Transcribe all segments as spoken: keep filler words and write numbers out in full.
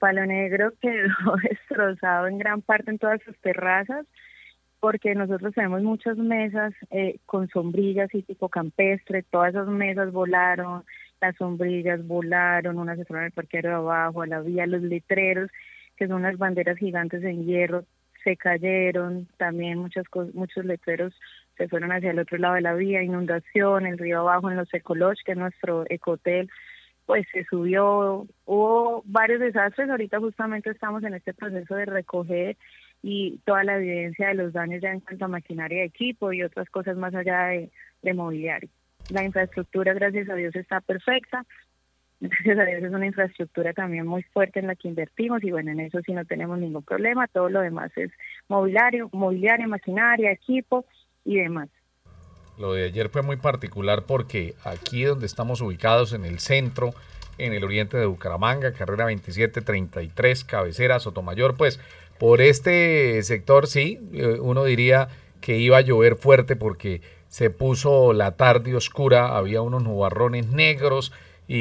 Palo Negro quedó destrozado en gran parte en todas sus terrazas, porque nosotros tenemos muchas mesas eh, con sombrillas y tipo campestre. Todas esas mesas volaron, las sombrillas volaron, unas se fueron al parqueadero de abajo, a la vía, los letreros, que son unas banderas gigantes en hierro, se cayeron, también muchas cosas, muchos letreros se fueron hacia el otro lado de la vía, inundación, el río abajo en los Ecolodge, que es nuestro ecohotel, pues se subió, hubo varios desastres. Ahorita justamente estamos en este proceso de recoger y toda la evidencia de los daños ya en cuanto a maquinaria, equipo y otras cosas más allá de, de mobiliario. La infraestructura, gracias a Dios, está perfecta. Gracias a Dios es una infraestructura también muy fuerte en la que invertimos y bueno, en eso sí no tenemos ningún problema. Todo lo demás es mobiliario, mobiliario, maquinaria, equipo y demás. Lo de ayer fue muy particular porque aquí donde estamos ubicados en el centro, en el oriente de Bucaramanga, carrera veintisiete treinta y tres, cabecera, Sotomayor, pues por este sector sí, uno diría que iba a llover fuerte porque se puso la tarde oscura, había unos nubarrones negros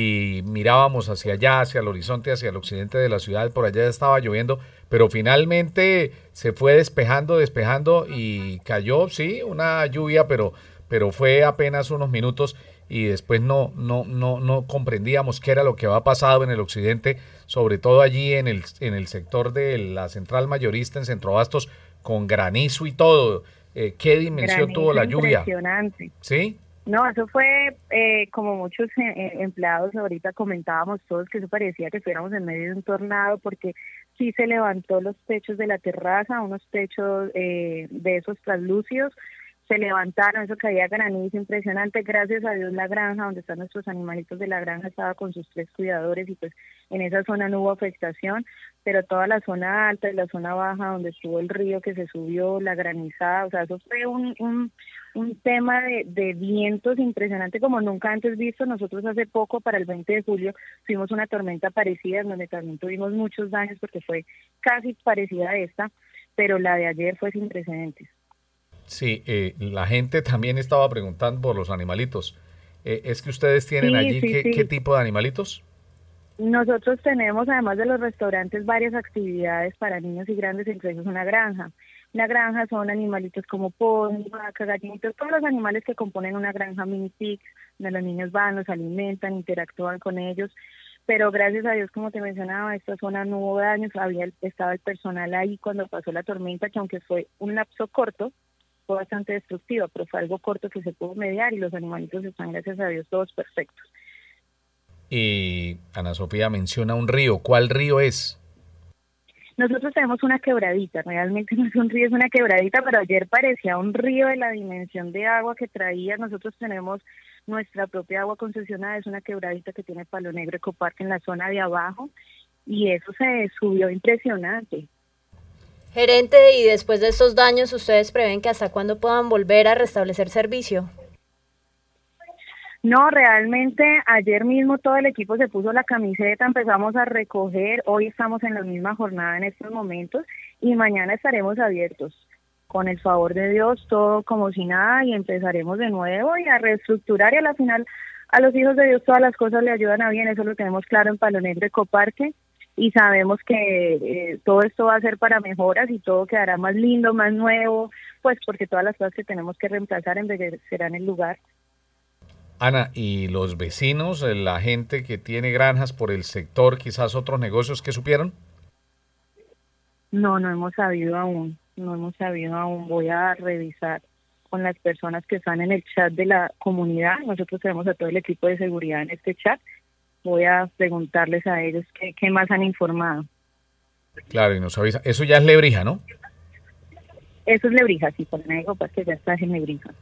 y mirábamos hacia allá, hacia el horizonte, hacia el occidente de la ciudad, por allá estaba lloviendo, pero finalmente se fue despejando, despejando y cayó, sí, una lluvia, pero, pero fue apenas unos minutos y después no, no, no, no comprendíamos qué era lo que había pasado en el occidente, sobre todo allí en el, en el sector de la central mayorista en Centro Abastos, con granizo y todo. Eh, ¿Qué dimensión Granizo tuvo la lluvia? Impresionante. ¿Sí? No, eso fue eh, como muchos eh, empleados ahorita comentábamos todos que eso parecía que estuviéramos en medio de un tornado porque sí se levantó los techos de la terraza, unos techos eh, de esos translúcidos, se levantaron, eso caía granizo impresionante. Gracias a Dios la granja donde están nuestros animalitos de la granja estaba con sus tres cuidadores y pues en esa zona no hubo afectación, pero toda la zona alta y la zona baja donde estuvo el río que se subió, la granizada, o sea, eso fue un, un, un tema de, de vientos impresionante como nunca antes visto. Nosotros hace poco, para el veinte de julio, tuvimos una tormenta parecida en donde también tuvimos muchos daños porque fue casi parecida a esta, pero la de ayer fue sin precedentes. Sí, eh, la gente también estaba preguntando por los animalitos. Eh, ¿Es que ustedes tienen Sí, allí sí, qué, qué sí. tipo de animalitos? Nosotros tenemos, además de los restaurantes, varias actividades para niños y grandes, entre ellos una granja. Una granja son animalitos como pony, vaca, gallinitos, todos los animales que componen una granja mini pigs, donde los niños van, los alimentan, interactúan con ellos. Pero gracias a Dios, como te mencionaba, esta zona no hubo daños, había estaba el personal ahí cuando pasó la tormenta, que aunque fue un lapso corto, fue bastante destructiva, pero fue algo corto que se pudo mediar y los animalitos están, gracias a Dios, todos perfectos. Y Ana Sofía menciona un río. ¿Cuál río es? Nosotros tenemos una quebradita, realmente no es un río, es una quebradita, pero ayer parecía un río de la dimensión de agua que traía. Nosotros tenemos nuestra propia agua concesionada, es una quebradita que tiene Palo Negro Ecoparque en la zona de abajo y eso se subió impresionante. Gerente, y después de estos daños, ¿ustedes prevén que hasta cuándo puedan volver a restablecer servicio? No, realmente ayer mismo todo el equipo se puso la camiseta, empezamos a recoger, hoy estamos en la misma jornada en estos momentos y mañana estaremos abiertos. Con el favor de Dios, todo como si nada y empezaremos de nuevo y a reestructurar y a la final a los hijos de Dios todas las cosas le ayudan a bien, eso lo tenemos claro en Palo Negro Ecoparque. Y sabemos que eh, todo esto va a ser para mejoras y todo quedará más lindo, más nuevo, pues porque todas las cosas que tenemos que reemplazar envejecerán el lugar. Ana, ¿y los vecinos, la gente que tiene granjas por el sector, quizás otros negocios que supieron? No, no hemos sabido aún, no hemos sabido aún. Voy a revisar con las personas que están en el chat de la comunidad. Nosotros tenemos a todo el equipo de seguridad en este chat. Voy a preguntarles a ellos qué, qué más han informado. Claro, y nos avisa. Eso ya es Lebrija, ¿no? Eso es Lebrija, sí, por el médico, pues que ya está en Lebrija.